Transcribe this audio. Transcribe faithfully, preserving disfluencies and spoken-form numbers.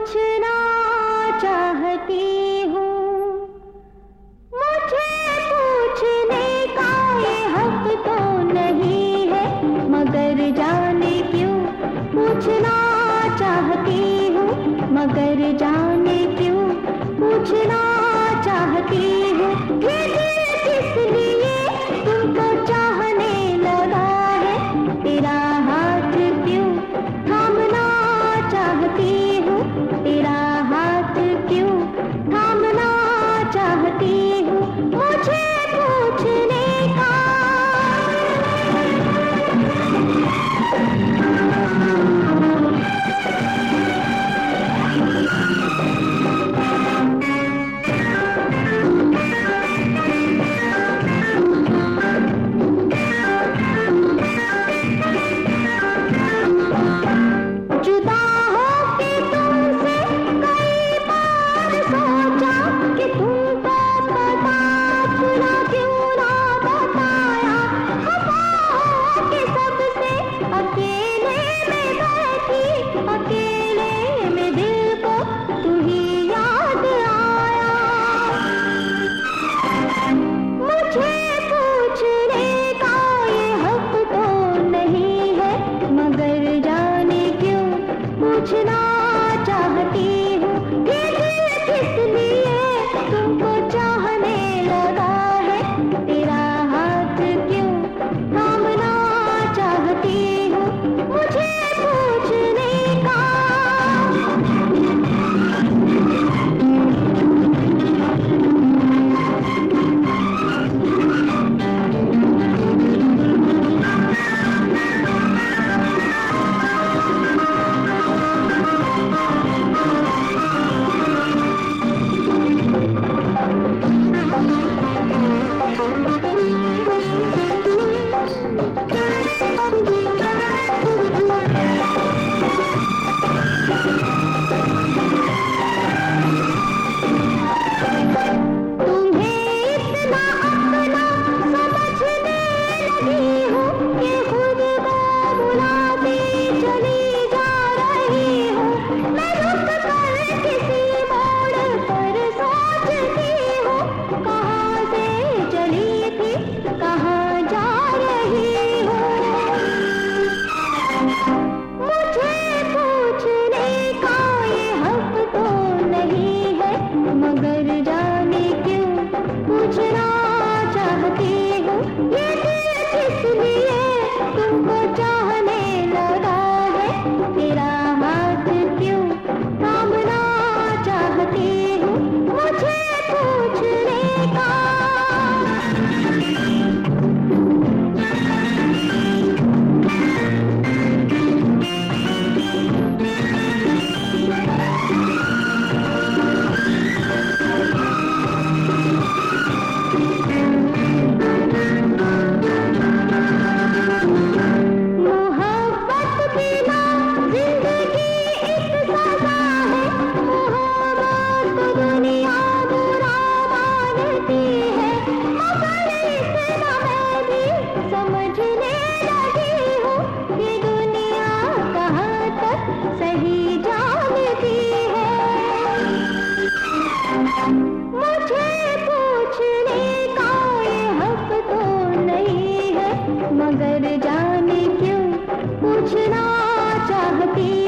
पूछना चाहती हूँ, मुझे पूछने का ये हक तो नहीं है, मगर जाने क्यों पूछना चाहती हूँ, मगर जाने क्यों पूछना चाहती हूँ। ये दिल किस लिए तुमको चाहने लगा है, तेरा हाथ क्यों थामना चाहती हूँ, तेरा हाथ क्यों थामना चाहती हूँ, मुझे पूछने का। जुदा होके तुमसे कई बार सोचा कि तुमको पता अपना क्यों ना बताया, खफा होके सबसे अकेले में बैठी, अकेले में दिल को तू ही याद आया। मुझे पूछने का ये हक तो नहीं है, मगर जाने क्यों पूछना चाहती हूँ। ये दिल किस लिए तुमको चाहने लगा है, तेरा हाथ क्यों थामना चाहती हूँ, मुझे पूछने का। मगर जाने क्यों पूछना चाहती हूँ, ये दिल किस लिए तुमको चाहने लगा है, तेरा हाथ क्यों थामना चाहती हूँ, मुझे पूछने का। मुझे पूछने का ये हक तो नहीं है, मगर जाने क्यों पूछना चाहती